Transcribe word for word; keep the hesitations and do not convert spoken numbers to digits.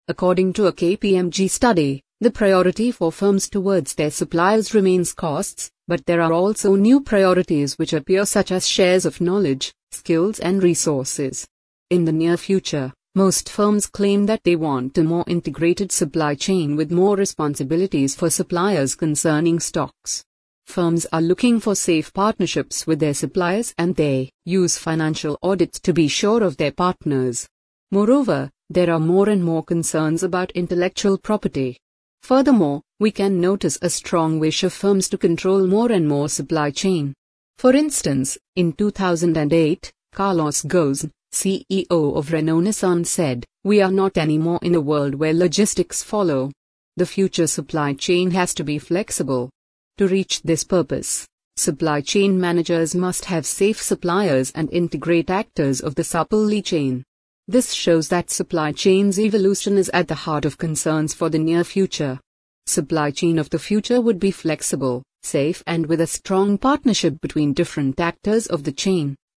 According to a K P M G study, the priority for firms towards their suppliers remains costs, but there are also new priorities which appear, such as shares of knowledge, skills and resources. In the near future, most firms claim that they want a more integrated supply chain with more responsibilities for suppliers concerning stocks. Firms are looking for safe partnerships with their suppliers, and they use financial audits to be sure of their partners. Moreover, there are more and more concerns about intellectual property. Furthermore, we can notice a strong wish of firms to control more and more supply chain. For instance, in two thousand eight, Carlos Ghosn, C E O of Renault-Nissan, said, "We are not anymore in a world where logistics follow. The future supply chain has to be flexible." To reach this purpose, supply chain managers must have safe suppliers and integrate actors of the supply chain. This shows that supply chain's evolution is at the heart of concerns for the near future. Supply chain of the future would be flexible, safe and with a strong partnership between different actors of the chain.